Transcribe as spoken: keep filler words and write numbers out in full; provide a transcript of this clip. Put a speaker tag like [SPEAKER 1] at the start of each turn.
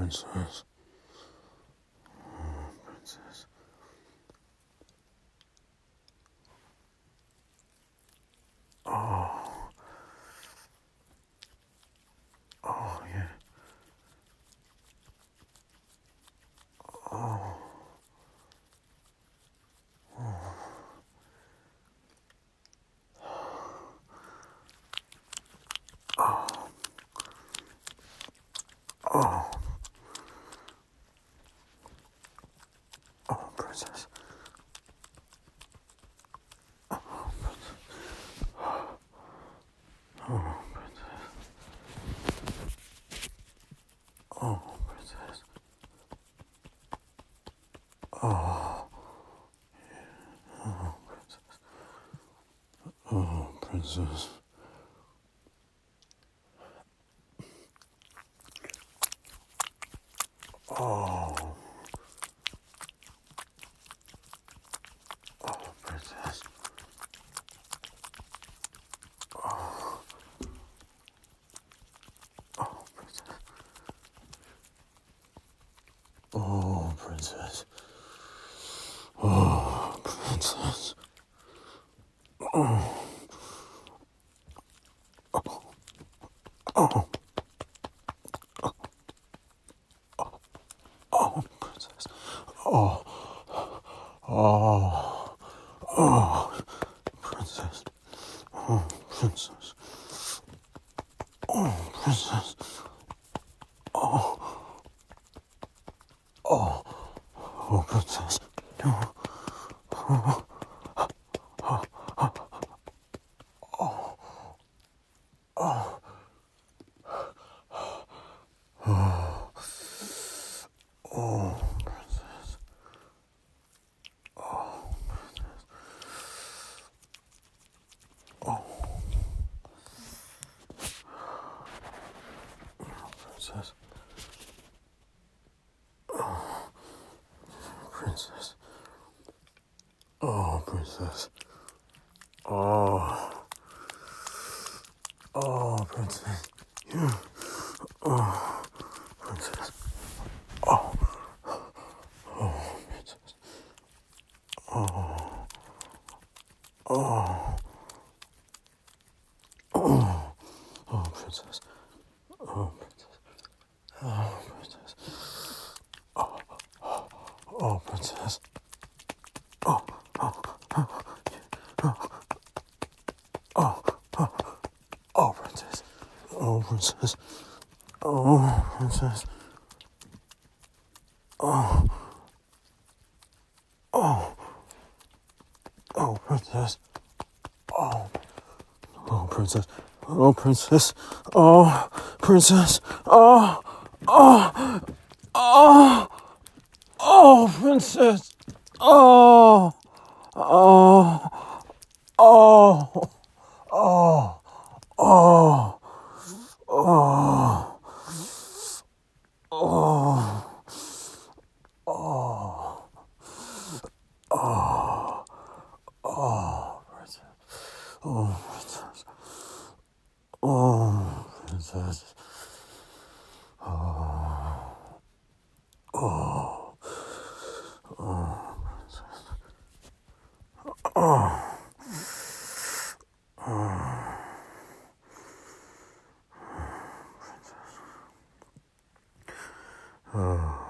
[SPEAKER 1] princess. Oh, princess. Oh. Oh, yeah. Oh. Oh. Oh. Oh. Oh, princess. Oh, princess. Oh, princess. Oh, princess. Oh. Oh, princess. Oh, princess. Oh. Oh, princess. Oh. Oh, princess. Oh, princess. Oh, princess. Oh. Oh. Oh. Oh, princess. Oh. Oh. Oh. Princess. Oh, princess. Oh, princess. Oh. Oh. Oh, princess. Oh. Oh. Oh. Oh. Oh. Oh. Oh, princess. Oh, princess. Oh, princess. Oh, princess. Oh, princess. Oh. Oh, princess. Yeah. Oh, princess. Oh. Oh, princess. Oh. Oh. Oh. Oh, princess. Oh, princess. Oh, princess. Oh. Oh, princess. Oh. Oh. Oh. Oh. Oh. Oh. Oh, princess. Oh, princess. Oh, princess. Oh. Oh. Oh, princess. Oh. Oh, princess. Oh, princess. Oh, princess. Oh. Oh. Oh. Oh, princess. Oh. Oh. Oh. Oh. Oh. Oh. Oh. Oh. Oh. Oh, princess. Oh, princess. Oh, princess. Oh. Oh. Oh, princess. Oh. Oh. Princess. Oh.